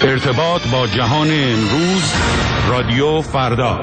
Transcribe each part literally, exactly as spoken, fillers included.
ارتباط با جهان امروز، رادیو فردا.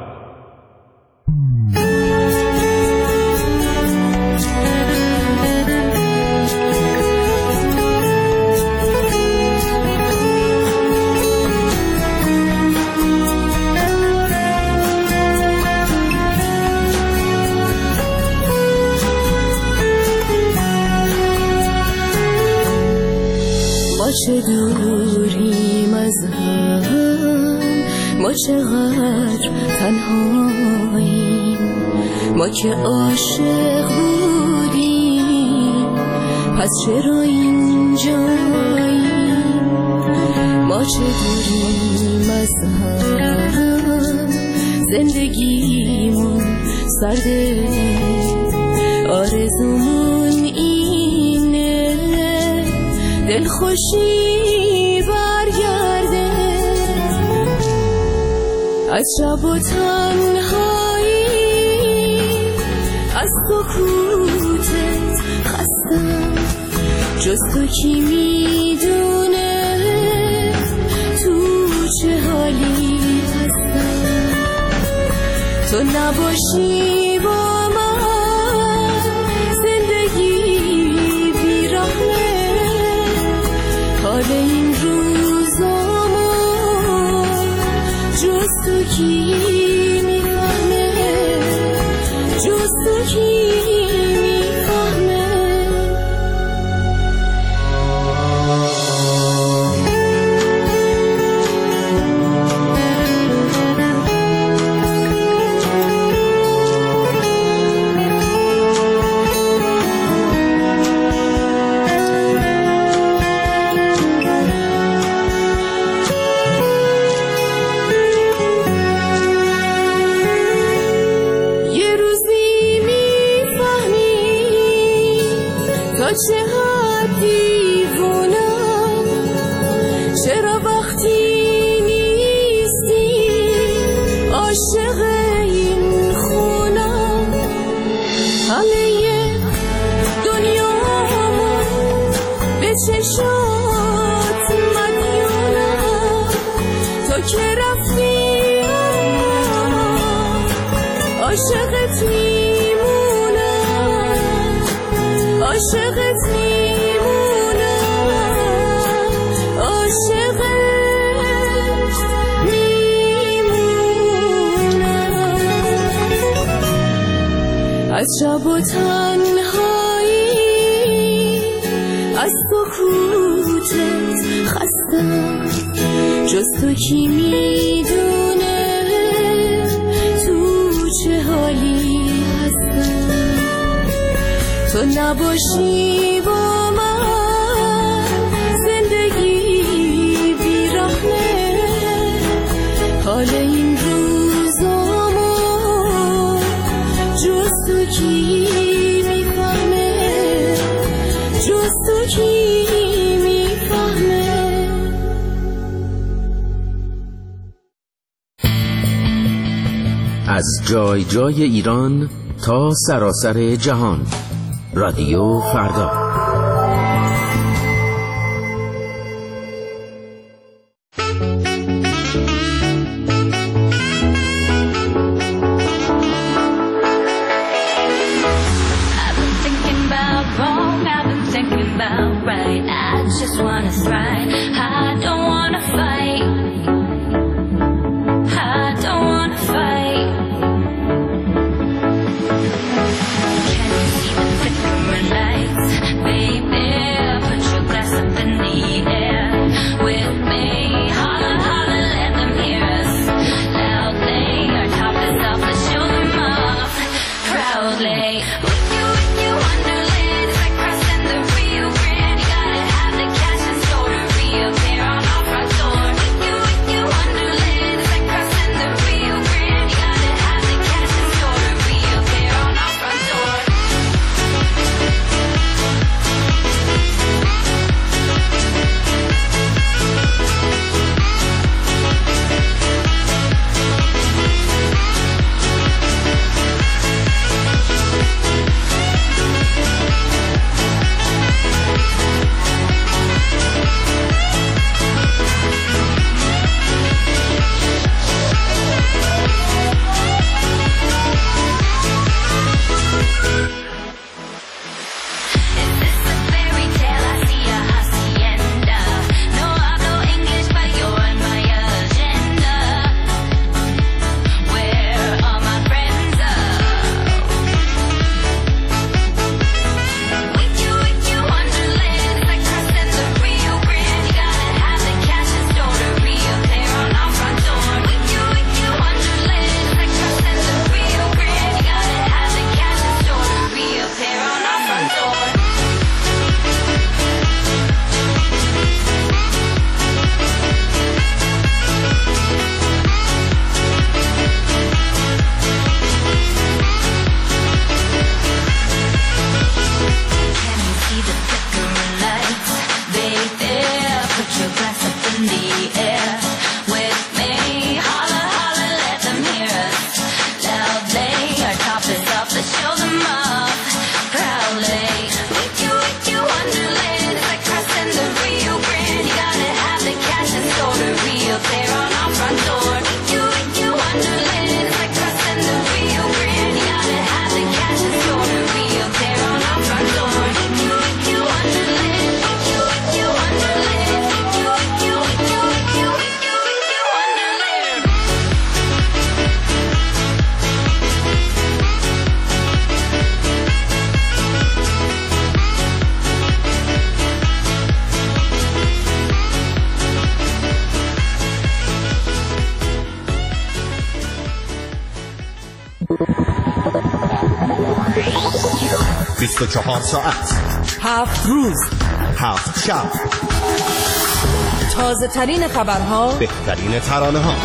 ما چه دوریم از هم، ما چقدر تنهاییم، ما که عاشق بودیم پس چرا اینجاییم. ما چه دوریم از هم، زندگیمون سرده، آرزومون اینه دل خوشی برگرده. از شب و تنهایی، از سکوتت خستم، جز تو کی میدونه تو چه حالی هستم. تو نباشی با من زندگی بیرحمه، حال این روزامو جز تو کی میفهمه، جز تو کی میفهمه. چقدر دیوونم، چرا وقتی نیستی عاشق این خونم. همه دنیامو به چشات مدیونم، تو که رفتی عاشقت میمونم، عاشقت میمونم، عاشقت میمونم. از شب و تنهایی، از سکوتت خستم، جز تو کی میدونه تو چه حالی هستم. تو نباشی با من زندگی بیرحمه، حال این روزامو جز تو کی میفهمه، جز تو کی میفهمه. از جای جای ایران تا سراسر جهان، رادیو فردا. Wonderland, it's like crossing the Rio Grande. You gotta have the cash in store to Rio بیست و چهار ساعت، هفت روز، هفت شب، تازه ترین خبرها، بهترین ترانه ها.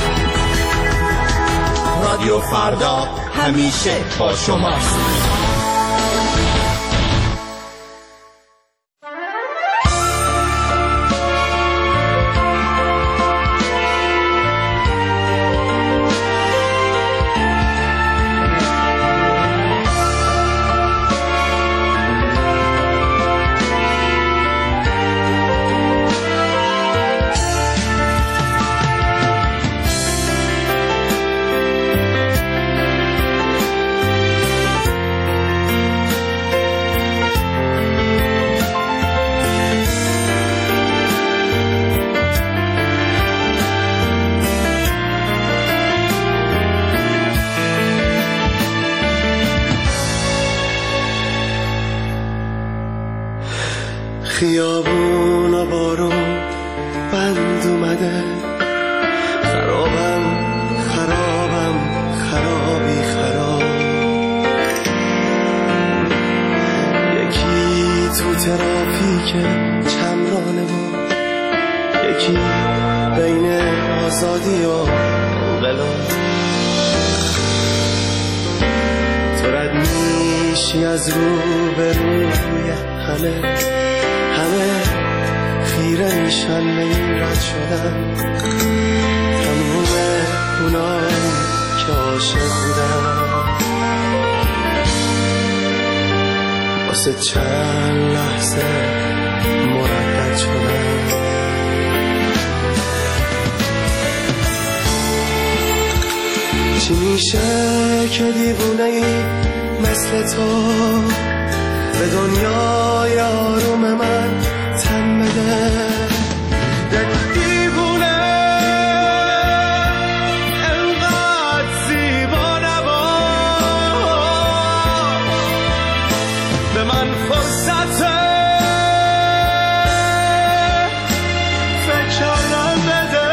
رادیو فردا همیشه با شماست. خیابون و بارون بند اومده، خرابم خرابم خرابی خراب. یکی تو ترافیک چمرانه و یکی بین آزادی و انقلاب. تو رد میشی از رو به روی همه، همه خیره میشن به این رد شدن. تموم اونایی که عاشق بودن واسه چند لحظه مردد شدن. چی میشه که دیوونه ای مثل تو به دنیای آروم من تن بده؟ دیوونه انقدر زیبا نباش، به من فرصت فکر کردن بده.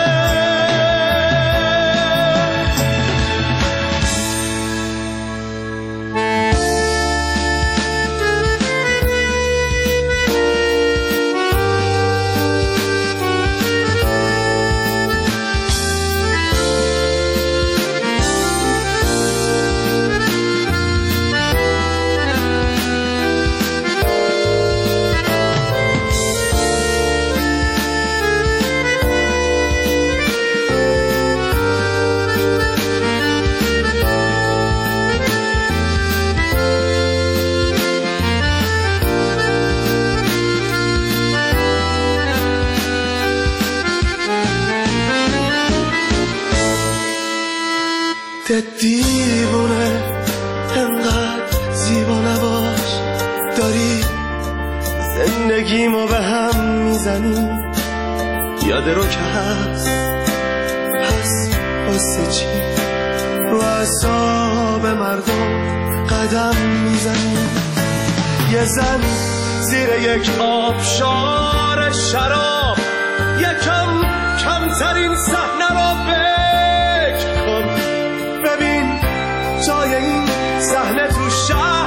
دیوونه انقدر زیبا نباش، داری زندگیمو به هم میزنی. یاد رو که هست، پس واسه چی رو اعصاب مردم قدم میزنی؟ یه زن زیر یک آبشار شراب، یکم کمترین صحنه رو فکر کن. ببین جای این صحنه تو شهر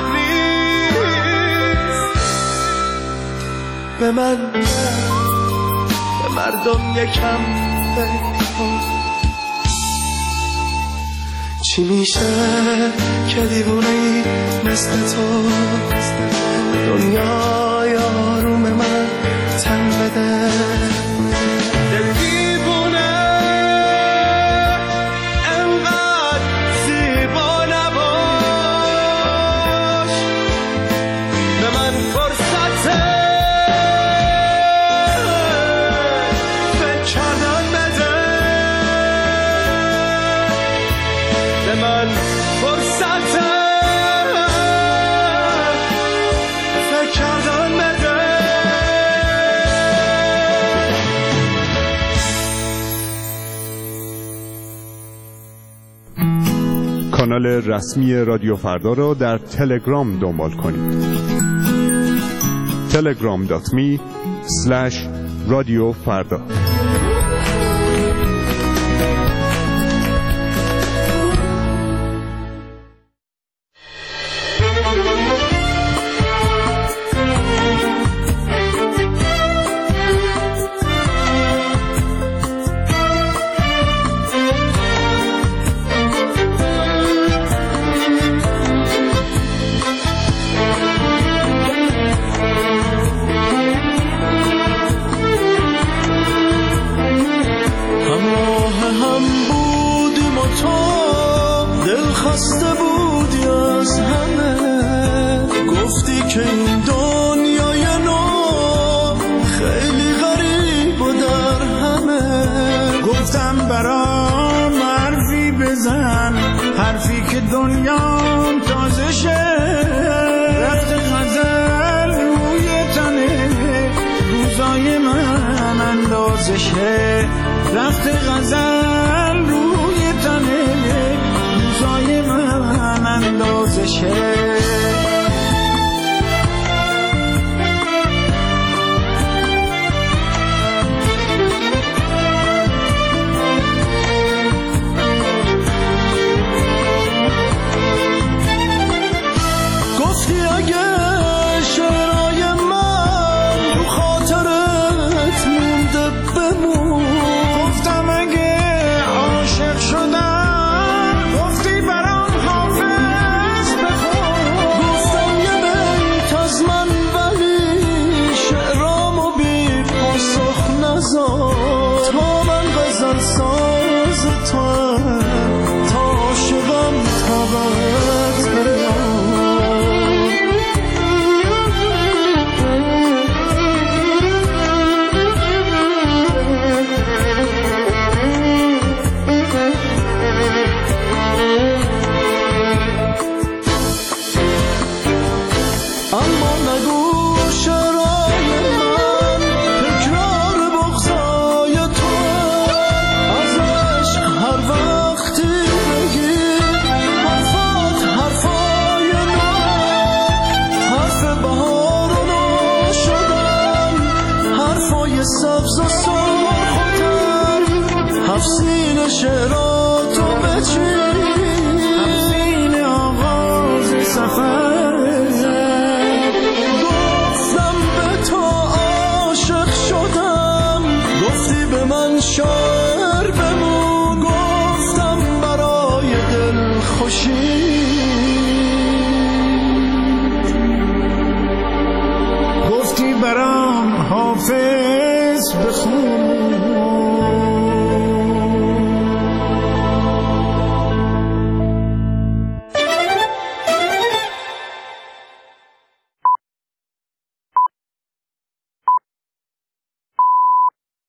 نیست. به من، به مردم یکم فکر کن. چی میشه که دیوونه ای مثل تو دنیای آروم من تن بده؟ کانال رسمی رادیو فردا را در تلگرام دنبال کنید. تلگرام دات می اسلش رادیو فردا. تو دل خسته بودی از همه، گفتی که این دنیای نو خیلی غریب و در همه. گفتم برام حرفی بزن، حرفی که دنیام تازه شه. رفت غزل روی تنه، روزای من اندازه شه. رفت غزل روی تنه، روزای من اندازه شه. سبز و سرخوتر حفظین شعراتو بچین، حفظین آغاز سفر.